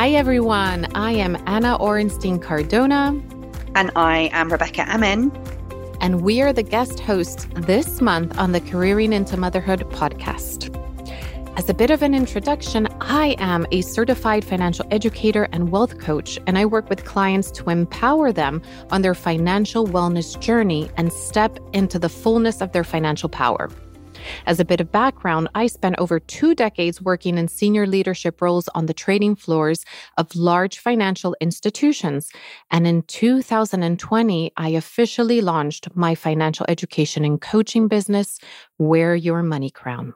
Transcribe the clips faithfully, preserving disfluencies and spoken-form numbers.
Hi, everyone. I am Anna Orenstein Cardona. And I am Rebecca Amin. And we are the guest hosts this month on the Careering into Motherhood podcast. As a bit of an introduction, I am a certified financial educator and wealth coach, and I work with clients to empower them on their financial wellness journey and step into the fullness of their financial power. As a bit of background, I spent over two decades working in senior leadership roles on the trading floors of large financial institutions. And in two thousand twenty, I officially launched my financial education and coaching business, Wear Your Money Crown.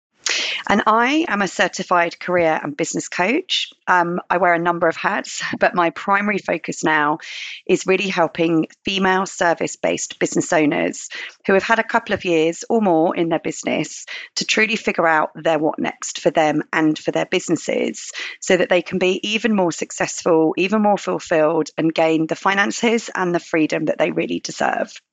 And I am a certified career and business coach. Um, I wear a number of hats, but my primary focus now is really helping female service-based business owners who have had a couple of years or more in their business to truly figure out their what next for them and for their businesses so that they can be even more successful, even more fulfilled, and gain the finances and the freedom that they really deserve.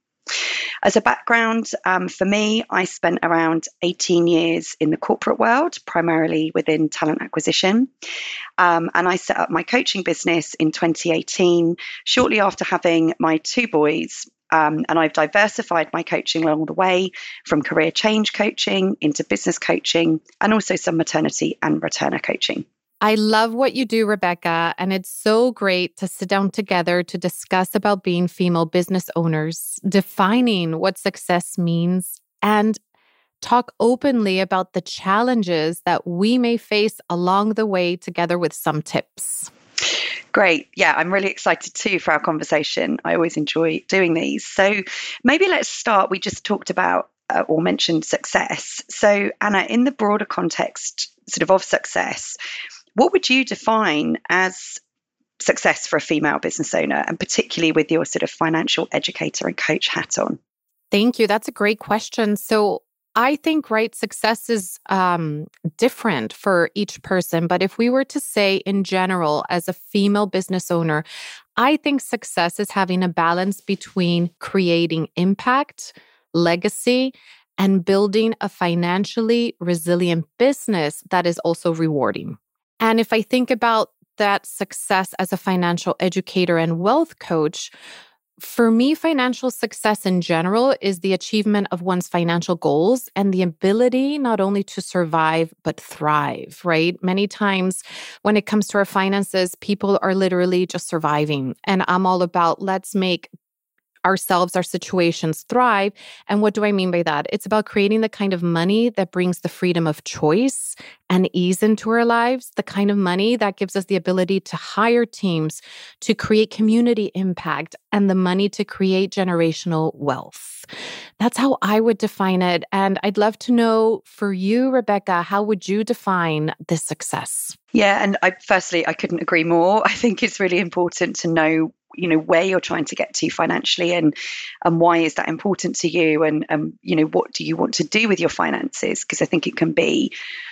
As a background, um, for me, I spent around eighteen years in the corporate world, primarily within talent acquisition. Um, and I set up my coaching business in twenty eighteen, shortly after having my two boys. Um, and I've diversified my coaching along the way from career change coaching into business coaching and also some maternity and returner coaching. I love what you do, Rebecca, and it's so great to sit down together to discuss about being female business owners, defining what success means, and talk openly about the challenges that we may face along the way together with some tips. Great. Yeah, I'm really excited too for our conversation. I always enjoy doing these. So maybe let's start. We just talked about uh, or mentioned success. So Anna, in the broader context sort of of success, what would you define as success for a female business owner, and particularly with your sort of financial educator and coach hat on? Thank you. That's a great question. So I think, right, success is um, different for each person. But if we were to say in general, as a female business owner, I think success is having a balance between creating impact, legacy, and building a financially resilient business that is also rewarding. And if I think about that success as a financial educator and wealth coach, for me, financial success in general is the achievement of one's financial goals and the ability not only to survive, but thrive, right? Many times when it comes to our finances, people are literally just surviving. And I'm all about let's make ourselves, our situations thrive. And what do I mean by that? It's about creating the kind of money that brings the freedom of choice and ease into our lives, the kind of money that gives us the ability to hire teams, to create community impact, and the money to create generational wealth. That's how I would define it. And I'd love to know for you, Rebecca, how would you define this success? Yeah, and I firstly, I couldn't agree more. I think it's really important to know you know, where you're trying to get to financially and and why is that important to you and, um, you know, what do you want to do with your finances? Because I think it can be,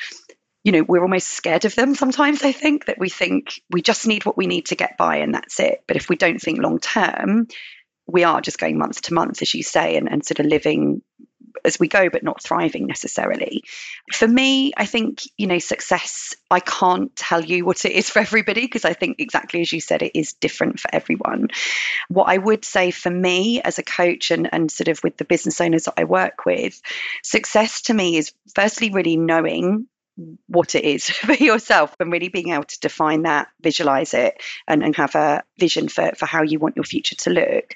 you know, we're almost scared of them sometimes, I think, that we think we just need what we need to get by and that's it. But if we don't think long term, we are just going month to month, as you say, and, and sort of living as we go, but not thriving necessarily. For me, I think, you know, success, I can't tell you what it is for everybody because I think exactly as you said, it is different for everyone. What I would say for me as a coach and, and sort of with the business owners that I work with, success to me is firstly really knowing what it is for yourself and really being able to define that, visualize it and, and have a vision for, for how you want your future to look.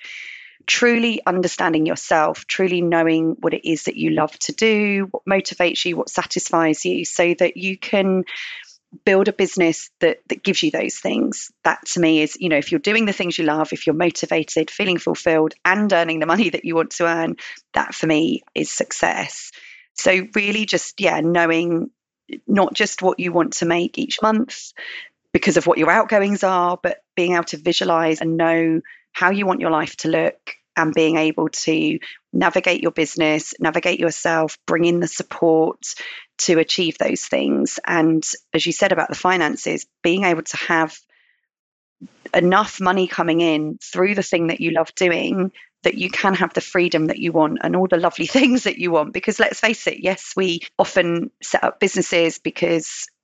Truly understanding yourself, truly knowing what it is that you love to do, what motivates you, what satisfies you, so that you can build a business that that gives you those things. That to me is, you know, if you're doing the things you love, if you're motivated, feeling fulfilled and earning the money that you want to earn, that for me is success. So really just, yeah, knowing not just what you want to make each month because of what your outgoings are, but being able to visualize and know how you want your life to look and being able to navigate your business, navigate yourself, bring in the support to achieve those things. And as you said about the finances, being able to have enough money coming in through the thing that you love doing that you can have the freedom that you want and all the lovely things that you want. Because let's face it, yes, we often set up businesses because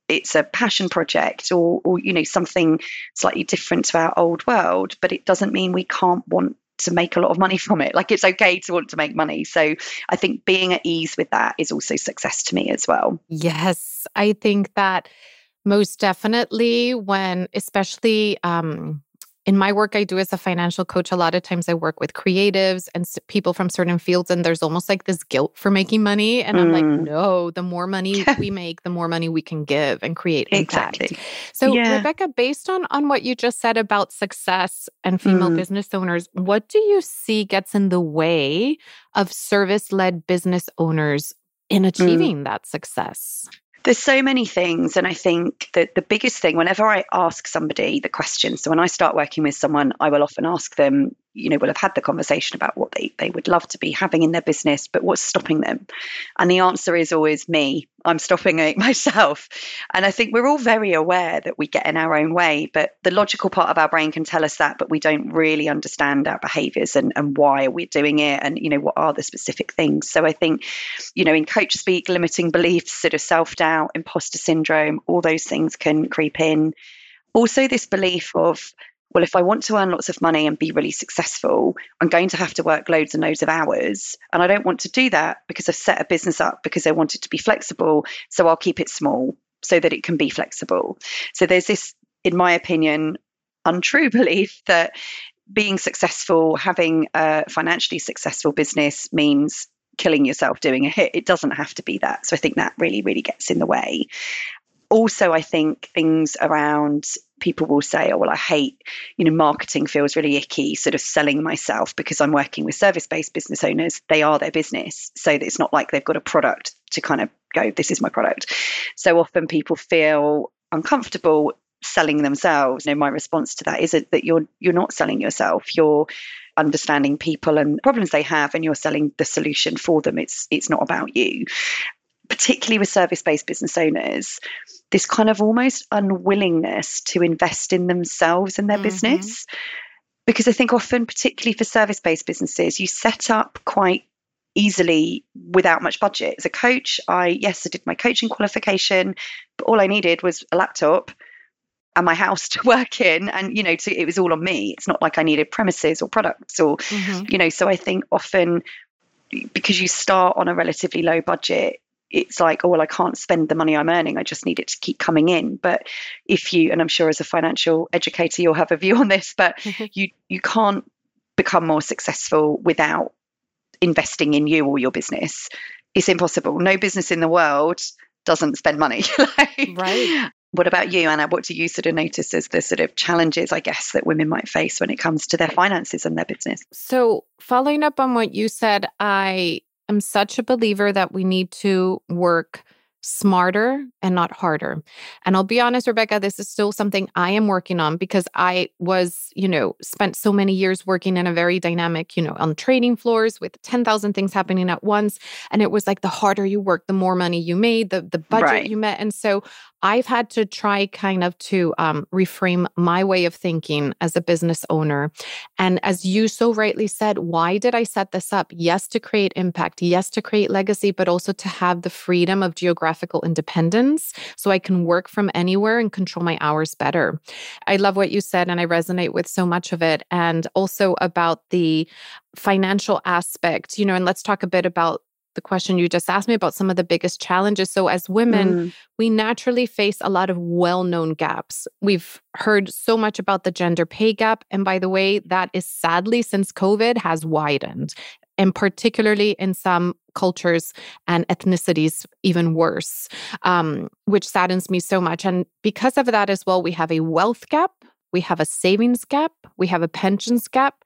it's a passion project or, or, you know, something slightly different to our old world, but it doesn't mean we can't want to make a lot of money from it. Like, it's okay to want to make money. So I think being at ease with that is also success to me as well. Yes, I think that most definitely when, especially um, in my work I do as a financial coach, a lot of times I work with creatives and s- people from certain fields, and there's almost like this guilt for making money. And I'm like, Mm. no, the more money we make, the more money we can give and create impact. Exactly. So, Yeah. Rebecca, based on, on what you just said about success and female Mm. business owners, what do you see gets in the way of service-led business owners in Mm. achieving that success? There's so many things. And I think that the biggest thing, whenever I ask somebody the question, so when I start working with someone, I will often ask them, you know, we'll have had the conversation about what they, they would love to be having in their business, but what's stopping them? And the answer is always me. I'm stopping it myself. And I think we're all very aware that we get in our own way, but the logical part of our brain can tell us that, but we don't really understand our behaviors and, and why are we doing it? And, you know, what are the specific things? So I think, you know, in coach speak, limiting beliefs, sort of self-doubt, imposter syndrome, all those things can creep in. Also, this belief of, well, if I want to earn lots of money and be really successful, I'm going to have to work loads and loads of hours. And I don't want to do that because I've set a business up because I want it to be flexible. So I'll keep it small so that it can be flexible. So there's this, in my opinion, untrue belief that being successful, having a financially successful business means killing yourself doing a hit. It doesn't have to be that. So I think that really, really gets in the way. Also, I think things around, people will say, oh, well, I hate, you know, marketing feels really icky, sort of selling myself, because I'm working with service-based business owners. They are their business. So it's not like they've got a product to kind of go, this is my product. So often people feel uncomfortable selling themselves. You know, my response to that is that you're you're not selling yourself. You're understanding people and problems they have, and you're selling the solution for them. It's it's not about you. Particularly with service-based business owners, this kind of almost unwillingness to invest in themselves and their mm-hmm. business. Because I think often, particularly for service-based businesses, you set up quite easily without much budget. As a coach, I, yes, I did my coaching qualification, but all I needed was a laptop and my house to work in. And, you know, to, it was all on me. It's not like I needed premises or products or, mm-hmm. you know, so I think often because you start on a relatively low budget, it's like, oh, well, I can't spend the money I'm earning. I just need it to keep coming in. But if you, and I'm sure as a financial educator, you'll have a view on this, but you you can't become more successful without investing in you or your business. It's impossible. No business in the world doesn't spend money. Like, right. What about you, Anna? What do you sort of notice as the sort of challenges, I guess, that women might face when it comes to their finances and their business? So following up on what you said, I I'm such a believer that we need to work smarter and not harder. And I'll be honest, Rebecca, this is still something I am working on because I was, you know, spent so many years working in a very dynamic, you know, on trading floors with ten thousand things happening at once. And it was like the harder you work, the more money you made, the, the budget right. you met. And so I've had to try kind of to um, reframe my way of thinking as a business owner. And as you so rightly said, why did I set this up? Yes, to create impact. Yes, to create legacy, but also to have the freedom of geographical independence so I can work from anywhere and control my hours better. I love what you said, and I resonate with so much of it. And also about the financial aspect, you know, and let's talk a bit about the question you just asked me about some of the biggest challenges. So as women, mm. we naturally face a lot of well-known gaps. We've heard so much about the gender pay gap. And by the way, that is sadly, since COVID, has widened. And particularly in some cultures and ethnicities, even worse, um, which saddens me so much. And because of that as well, we have a wealth gap, we have a savings gap, we have a pensions gap.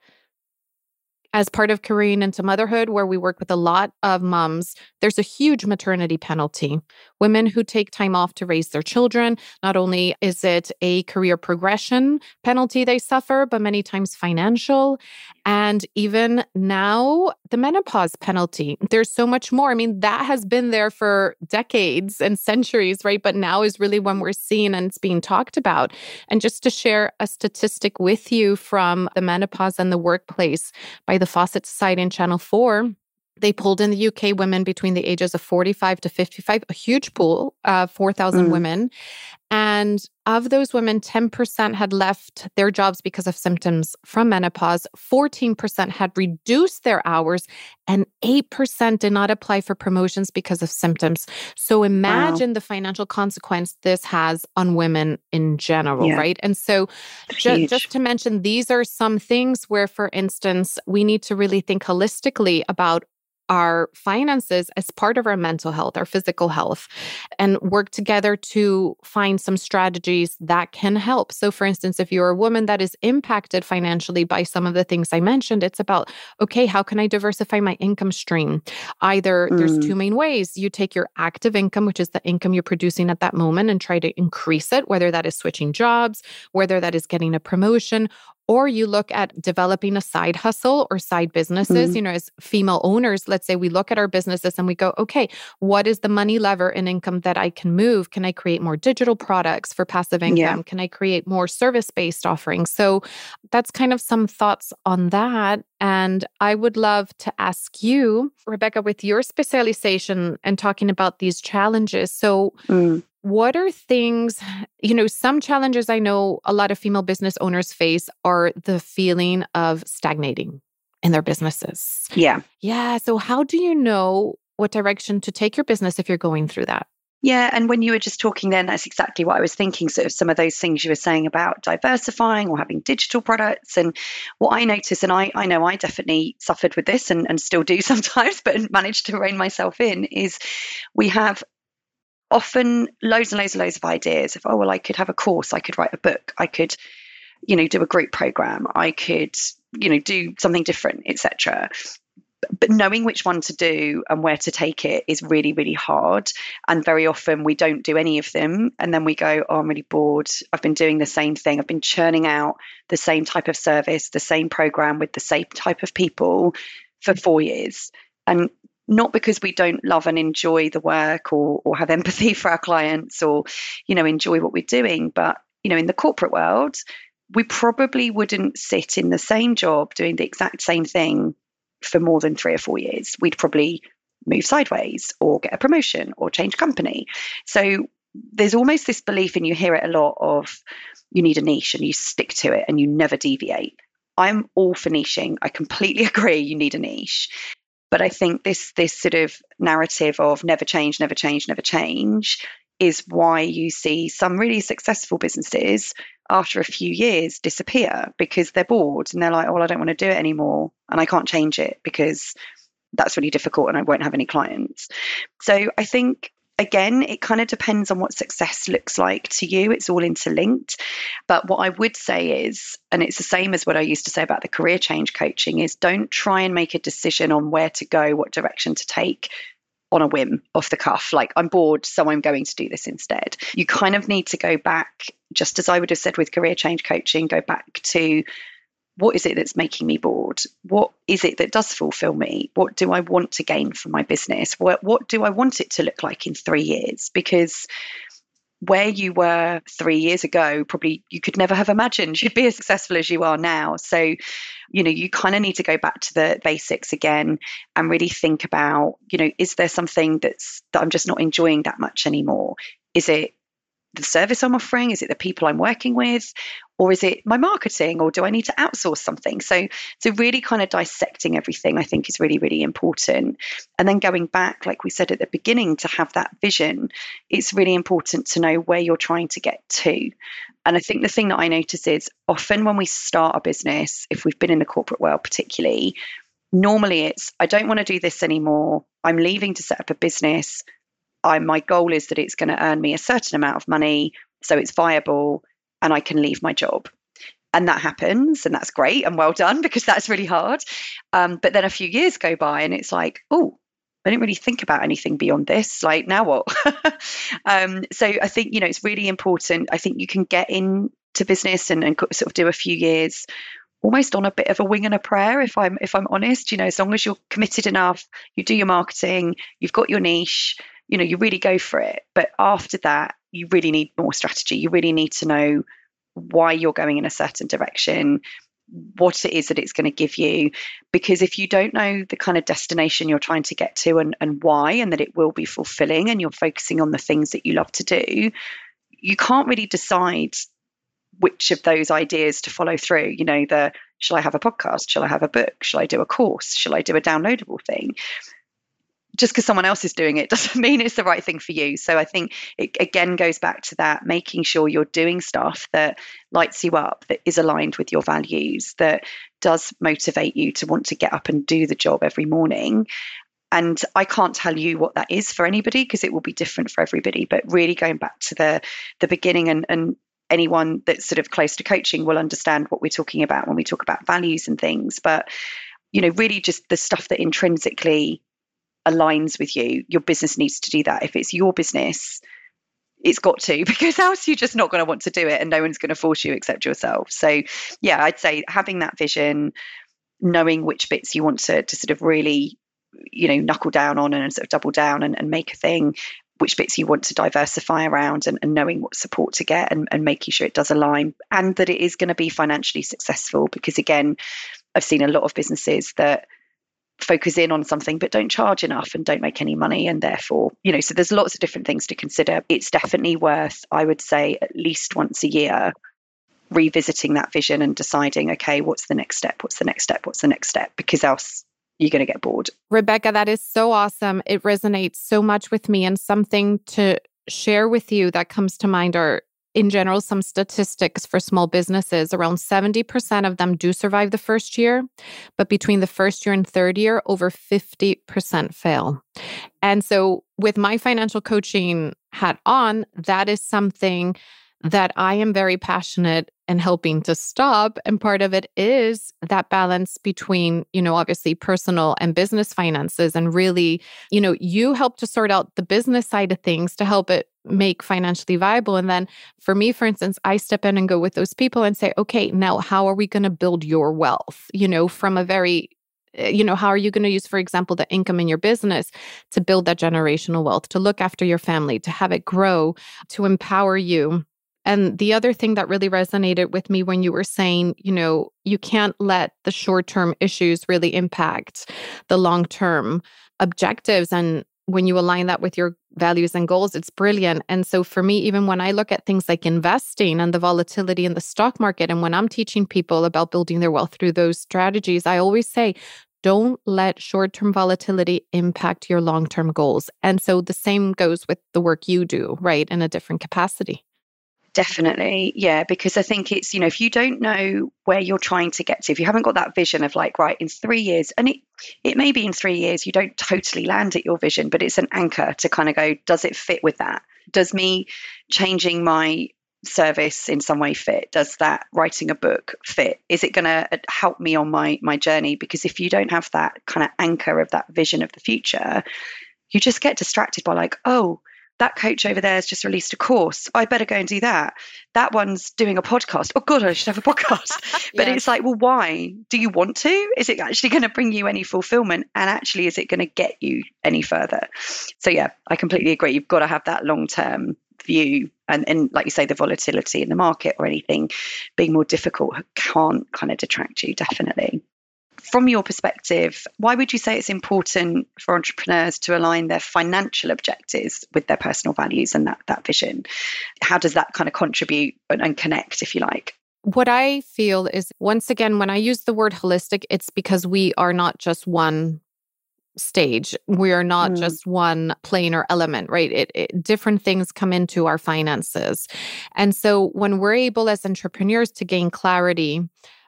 As part of Careering into Motherhood, where we work with a lot of moms, there's a huge maternity penalty. Women who take time off to raise their children, not only is it a career progression penalty they suffer, but many times financial. And even now, the menopause penalty. There's so much more. I mean, that has been there for decades and centuries, right? But now is really when we're seeing and it's being talked about. And just to share a statistic with you from the menopause and the workplace by the Fawcett Society and Channel four, They pulled in the U K women between the ages of forty-five to fifty-five, a huge pool, uh, four thousand Mm. women. And of those women, ten percent had left their jobs because of symptoms from menopause, fourteen percent had reduced their hours, and eight percent did not apply for promotions because of symptoms. So imagine wow. the financial consequence this has on women in general, yeah. right? And so ju- just to mention, these are some things where, for instance, we need to really think holistically about our finances as part of our mental health, our physical health, and work together to find some strategies that can help. So for instance, if you're a woman that is impacted financially by some of the things I mentioned, it's about, okay, how can I diversify my income stream? Either mm. there's two main ways. You take your active income, which is the income you're producing at that moment, and try to increase it, whether that is switching jobs, whether that is getting a promotion, or you look at developing a side hustle or side businesses. Mm. You know, as female owners, let's say we look at our businesses and we go, okay, what is the money lever in income that I can move? Can I create more digital products for passive income? Yeah. Can I create more service-based offerings? So that's kind of some thoughts on that. And I would love to ask you, Rebecca, with your specialization and talking about these challenges. So mm. what are things, you know, some challenges I know a lot of female business owners face are the feeling of stagnating in their businesses. Yeah. Yeah. So how do you know what direction to take your business if you're going through that? Yeah. And when you were just talking then, that's exactly what I was thinking, sort of some of those things you were saying about diversifying or having digital products. And what I noticed, and I, I know I definitely suffered with this and, and still do sometimes, but managed to rein myself in, is we have often loads and loads and loads of ideas of, oh, well, I could have a course, I could write a book, I could, you know, do a group program, I could, you know, do something different, et cetera. But knowing which one to do and where to take it is really, really hard. And very often we don't do any of them. And then we go, oh, I'm really bored. I've been doing the same thing. I've been churning out the same type of service, the same program with the same type of people for four years. And not because we don't love and enjoy the work or or have empathy for our clients or, you know, enjoy what we're doing. But, you know, in the corporate world, we probably wouldn't sit in the same job doing the exact same thing for more than three or four years. We'd probably move sideways or get a promotion or change company. So there's almost this belief, and you hear it a lot, of you need a niche and you stick to it and you never deviate. I'm all for niching. I completely agree you need a niche. But I think this this sort of narrative of never change, never change, never change is why you see some really successful businesses after a few years disappear because they're bored and they're like, oh, well, I don't want to do it anymore and I can't change it because that's really difficult and I won't have any clients. So I think, again, it kind of depends on what success looks like to you. It's all interlinked. But what I would say is, and it's the same as what I used to say about the career change coaching, is don't try and make a decision on where to go, what direction to take on a whim, off the cuff, like I'm bored, so I'm going to do this instead. You kind of need to go back, just as I would have said with career change coaching, go back to what is it that's making me bored? What is it that does fulfill me? What do I want to gain from my business? What, what do I want it to look like in three years? Because where you were three years ago, probably you could never have imagined you'd be as successful as you are now. So, you know, you kind of need to go back to the basics again and really think about, you know, is there something that's that I'm just not enjoying that much anymore? Is it the service I'm offering? Is it the people I'm working with? Or is it my marketing? Or do I need to outsource something? So, so really kind of dissecting everything, I think, is really, really important. And then going back, like we said at the beginning, to have that vision, it's really important to know where you're trying to get to. And I think the thing that I notice is often when we start a business, if we've been in the corporate world particularly, normally it's, I don't want to do this anymore. I'm leaving to set up a business. I, my goal is that it's going to earn me a certain amount of money, so it's viable and I can leave my job. And that happens, and that's great and well done, because that's really hard. Um, but then a few years go by and it's like, oh, I didn't really think about anything beyond this. Like, now what? um, so I think, you know, it's really important. I think you can get into business and, and sort of do a few years almost on a bit of a wing and a prayer, if I'm if I'm honest. You know, as long as you're committed enough, you do your marketing, you've got your niche, you know, you really go for it. But after that, you really need more strategy. You really need to know why you're going in a certain direction. what it is that it's going to give you. Because if you don't know the kind of destination you're trying to get to and, and why, and that it will be fulfilling, and you're focusing on the things that you love to do, you can't really decide which of those ideas to follow through. You know, the, shall I have a podcast? Shall I have a book? Shall I do a course? Shall I do a downloadable thing? Just because someone else is doing it doesn't mean it's the right thing for you. So I think it again goes back to that, making sure you're doing stuff that lights you up, that is aligned with your values, that does motivate you to want to get up and do the job every morning. And I can't tell you what that is for anybody, because it will be different for everybody. But really going back to the the beginning, and, and anyone that's sort of close to coaching will understand what we're talking about when we talk about values and things. But, you know, really just the stuff that intrinsically aligns with you. Your business needs to do that. If it's your business, it's got to, because else you're just not going to want to do it, and no one's going to force you except yourself. So yeah, I'd say having that vision, knowing which bits you want to, to sort of really, you know, knuckle down on and sort of double down and, and make a thing, which bits you want to diversify around, and, and knowing what support to get, and, and making sure it does align, and that it is going to be financially successful. Because again, I've seen a lot of businesses that focus in on something but don't charge enough and don't make any money, and therefore, you know, so there's lots of different things to consider. It's definitely worth, I would say, at least once a year revisiting that vision and deciding, okay, what's the next step? What's the next step? What's the next step? Because else you're going to get bored. Rebecca, that is so awesome. It resonates so much with me. And something to share with you that comes to mind are, in general, some statistics for small businesses. Around seventy percent of them do survive the first year, but between the first year and third year, over fifty percent fail. And so with my financial coaching hat on, that is something that I am very passionate in helping to stop. And part of it is that balance between, you know, obviously personal and business finances. And really, you know, you help to sort out the business side of things to help it make financially viable. And then for me, for instance, I step in and go with those people and say, okay, now how are we going to build your wealth? You know, from a very You know, how are you going to use, for example, the income in your business to build that generational wealth, to look after your family, to have it grow, to empower you? And the other thing that really resonated with me when you were saying, you know, you can't let the short-term issues really impact the long-term objectives. And when you align that with your values and goals, it's brilliant. And so for me, even when I look at things like investing and the volatility in the stock market, and when I'm teaching people about building their wealth through those strategies, I always say, don't let short-term volatility impact your long-term goals. And so the same goes with the work you do, right, in a different capacity. Definitely. Yeah. Because I think it's, you know, if you don't know where you're trying to get to, if you haven't got that vision of like, right, in three years, and it, it may be in three years, you don't totally land at your vision, but it's an anchor to kind of go, does it fit with that? Does me changing my service in some way fit? Does that writing a book fit? Is it going to help me on my, my journey? Because if you don't have that kind of anchor of that vision of the future, you just get distracted by like, oh, that coach over there has just released a course. I better go and do that. That one's doing a podcast. Oh God, I should have a podcast. But yes. It's like, well, why? Do you want to? Is it actually going to bring you any fulfillment? And actually, is it going to get you any further? So yeah, I completely agree. You've got to have that long-term view. And, and like you say, the volatility in the market or anything being more difficult can't kind of detract you, definitely. From your perspective, why would you say it's important for entrepreneurs to align their financial objectives with their personal values and that, that vision? How does that kind of contribute and, and connect, if you like? What I feel is, once again, when I use the word holistic, it's because we are not just one stage. We are not mm. just one plane or element, right? It, it, different things come into our finances. And so when we're able as entrepreneurs to gain clarity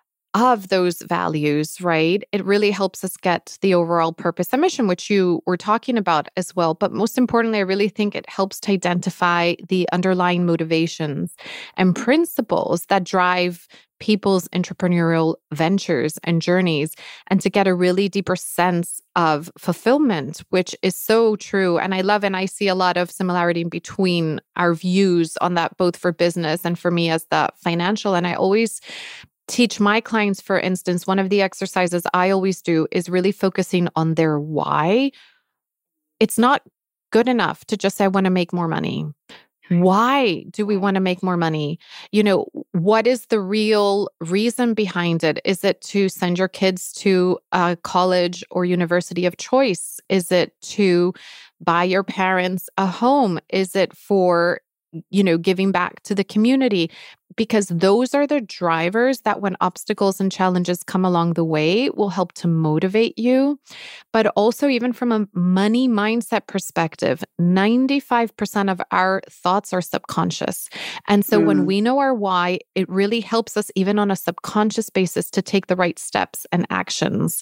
of those values, right, it really helps us get the overall purpose and mission, which you were talking about as well. But most importantly, I really think it helps to identify the underlying motivations and principles that drive people's entrepreneurial ventures and journeys, and to get a really deeper sense of fulfillment, which is so true. And I love, and I see a lot of similarity between our views on that, both for business and for me as the financial. And I always teach my clients, for instance, one of the exercises I always do is really focusing on their why. It's not good enough to just say, I want to make more money. Why do we want to make more money? You know, what is the real reason behind it? Is it to send your kids to a college or university of choice? Is it to buy your parents a home? Is it for, you know, giving back to the community? Because those are the drivers that when obstacles and challenges come along the way will help to motivate you. But also, even from a money mindset perspective, ninety-five percent of our thoughts are subconscious. And so when Mm. we know our why, it really helps us, even on a subconscious basis, to take the right steps and actions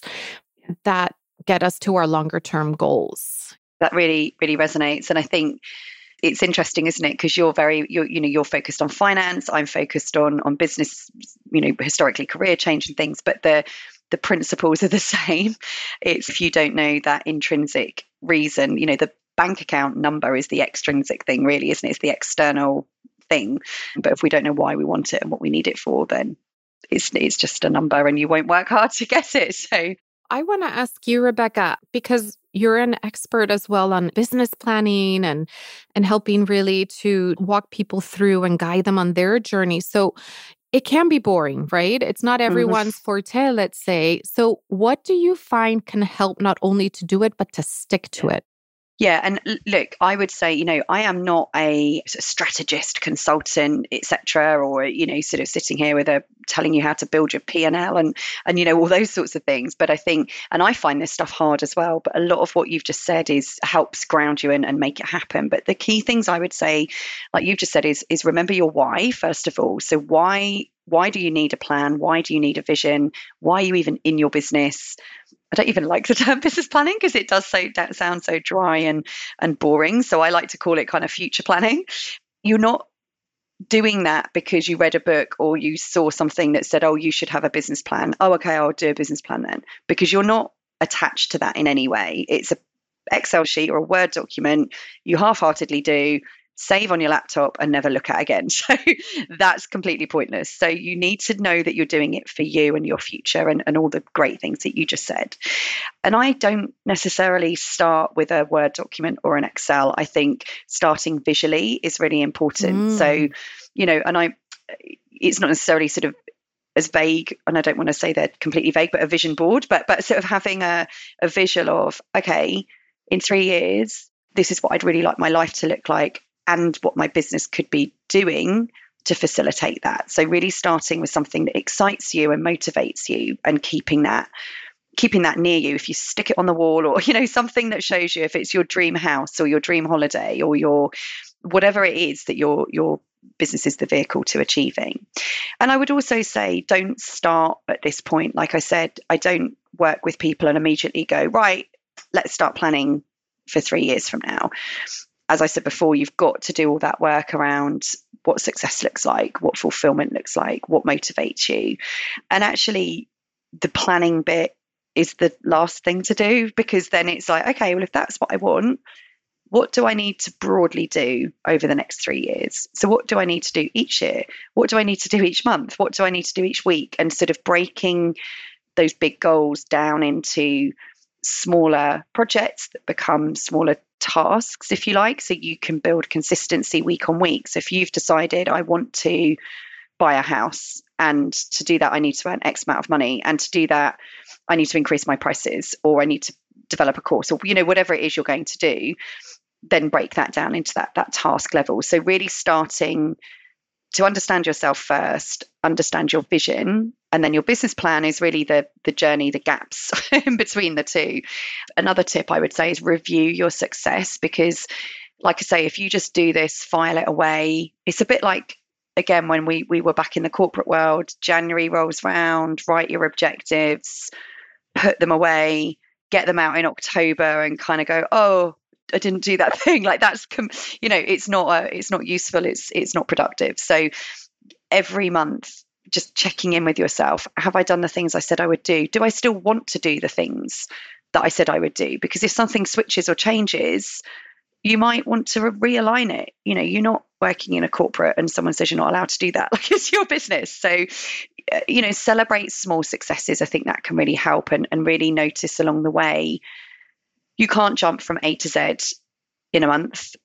that get us to our longer term goals. That really, really resonates. And I think it's interesting, isn't it? Because you're very, you're, you know, you're focused on finance. I'm focused on on business, you know, historically career change and things. But the the principles are the same. It's if you don't know that intrinsic reason, you know, the bank account number is the extrinsic thing, really, isn't it? It's the external thing. But if we don't know why we want it and what we need it for, then it's it's just a number, and you won't work hard to get it. So I want to ask you, Rebecca, because you're an expert as well on business planning and and helping really to walk people through and guide them on their journey. So it can be boring, right? It's not everyone's forte, let's say. So what do you find can help not only to do it, but to stick to it? Yeah, and l- look, I would say, you know, I am not a sort of strategist, consultant, et cetera, or you know, sort of sitting here with a telling you how to build your P and L and and you know all those sorts of things. But I think, and I find this stuff hard as well. But a lot of what you've just said is helps ground you and, and make it happen. But the key things I would say, like you've just said, is is remember your why first of all. So why why do you need a plan? Why do you need a vision? Why are you even in your business? I don't even like the term business planning because it does so that sound so dry and and boring. So I like to call it kind of future planning. You're not doing that because you read a book or you saw something that said, oh, you should have a business plan. Oh, okay, I'll do a business plan then. Because you're not attached to that in any way. It's a Excel sheet or a Word document you half-heartedly do, save on your laptop and never look at again. So that's completely pointless. So you need to know that you're doing it for you and your future and, and all the great things that you just said. And I don't necessarily start with a Word document or an Excel. I think starting visually is really important. Mm. So, you know, and I, it's not necessarily sort of as vague, and I don't want to say they're completely vague, but a vision board, but but sort of having a, a visual of, okay, in three years, this is what I'd really like my life to look like and what my business could be doing to facilitate that. So really starting with something that excites you and motivates you and keeping that keeping that near you. If you stick it on the wall or, you know, something that shows you if it's your dream house or your dream holiday or your whatever it is that your your business is the vehicle to achieving. And I would also say don't start at this point. Like I said, I don't work with people and immediately go, right, let's start planning for three years from now. As I said before, you've got to do all that work around what success looks like, what fulfillment looks like, what motivates you. And actually, the planning bit is the last thing to do, because then it's like, okay, well, if that's what I want, what do I need to broadly do over the next three years? So what do I need to do each year? What do I need to do each month? What do I need to do each week? And sort of breaking those big goals down into smaller projects that become smaller tasks, if you like, so you can build consistency week on week. So if you've decided I want to buy a house, and to do that I need to earn X amount of money, and to do that I need to increase my prices, or I need to develop a course, or you know whatever it is you're going to do, then break that down into that that task level. So really starting to understand yourself first, understand your vision, and then your business plan is really the the journey, the gaps in between the two. Another tip I would say is review your success, because like I say, if you just do this, file it away, it's a bit like, again, when we we were back in the corporate world, January rolls round, write your objectives, put them away, get them out in October and kind of go, oh, I didn't do that thing. Like that's, you know, it's not, a, it's not useful. It's, it's not productive. So every month, just checking in with yourself. Have I done the things I said I would do? Do I still want to do the things that I said I would do? Because if something switches or changes, you might want to re- realign it. You know, you're not working in a corporate and someone says you're not allowed to do that. Like it's your business. So, you know, celebrate small successes. I think that can really help, and, and really notice along the way. You can't jump from A to Z in a month.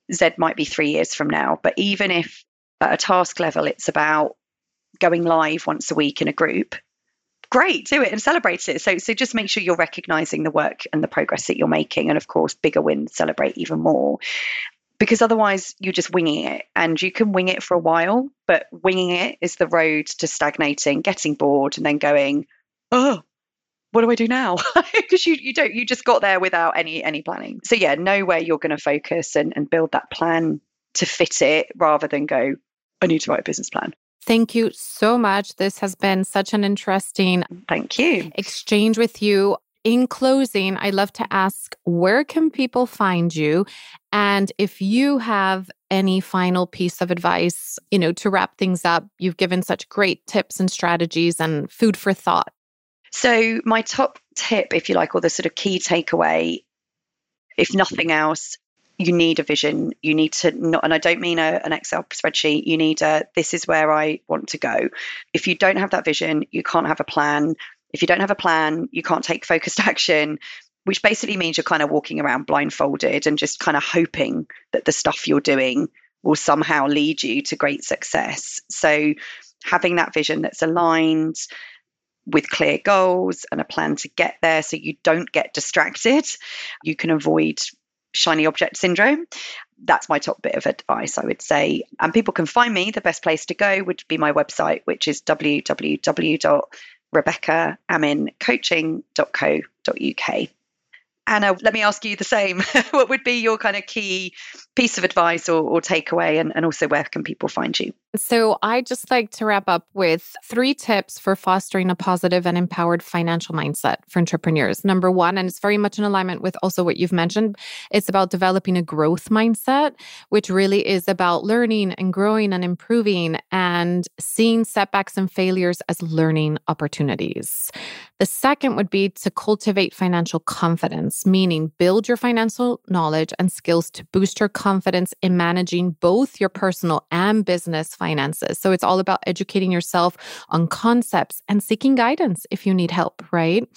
Z might be three years from now. But even if at a task level, it's about going live once a week in a group, great, do it and celebrate it. So, so just make sure you're recognizing the work and the progress that you're making. And of course, bigger wins, celebrate even more. Because otherwise you're just winging it, and you can wing it for a while, but winging it is the road to stagnating, getting bored, and then going, oh, what do I do now? Because you, you don't, you just got there without any, any planning. So yeah, know where you're going to focus and, and build that plan to fit it rather than go, I need to write a business plan. Thank you so much. This has been such an interesting Thank you. exchange with you. In closing, I'd love to ask, where can people find you? And if you have any final piece of advice, you know, to wrap things up, you've given such great tips and strategies and food for thought. So my top tip, if you like, or the sort of key takeaway, if nothing else, you need a vision. You need to not, and I don't mean a, an Excel spreadsheet. You need a, this is where I want to go. If you don't have that vision, you can't have a plan. If you don't have a plan, you can't take focused action, which basically means you're kind of walking around blindfolded and just kind of hoping that the stuff you're doing will somehow lead you to great success. So having that vision that's aligned with clear goals and a plan to get there so you don't get distracted, you can avoid shiny object syndrome. That's my top bit of advice, I would say. And people can find me. The best place to go would be my website, which is w w w dot rebecca amin coaching dot co dot u k. Anna, let me ask you the same. What would be your kind of key piece of advice or, or takeaway, and, and also where can people find you? So I just like to wrap up with three tips for fostering a positive and empowered financial mindset for entrepreneurs. Number one, and it's very much in alignment with also what you've mentioned, it's about developing a growth mindset, which really is about learning and growing and improving and seeing setbacks and failures as learning opportunities. The second would be to cultivate financial confidence, meaning build your financial knowledge and skills to boost your confidence in managing both your personal and business finances. So it's all about educating yourself on concepts and seeking guidance if you need help, right?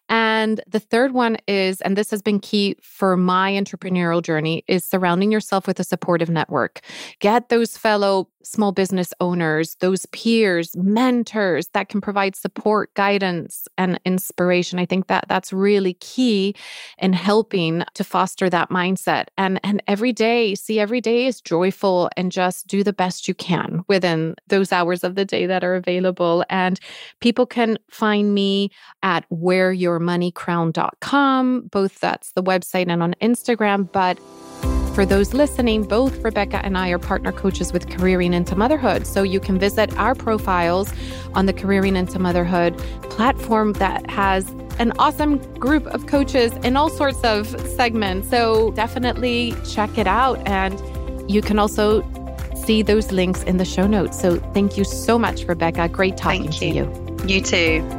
And the third one is, and this has been key for my entrepreneurial journey, is surrounding yourself with a supportive network. Get those fellow small business owners, those peers, mentors that can provide support, guidance, and inspiration. I think that that's really key in helping to foster that mindset. And, and every day, see every day is joyful, and just do the best you can within those hours of the day that are available. And people can find me at where your money crown dot com. Both that's the website and on Instagram. But for those listening, both Rebecca and I are partner coaches with Careering into Motherhood. So you can visit our profiles on the Careering into Motherhood platform that has an awesome group of coaches in all sorts of segments. So definitely check it out. And you can also see those links in the show notes. So thank you so much, Rebecca. Great talking Thank you. to you. You too.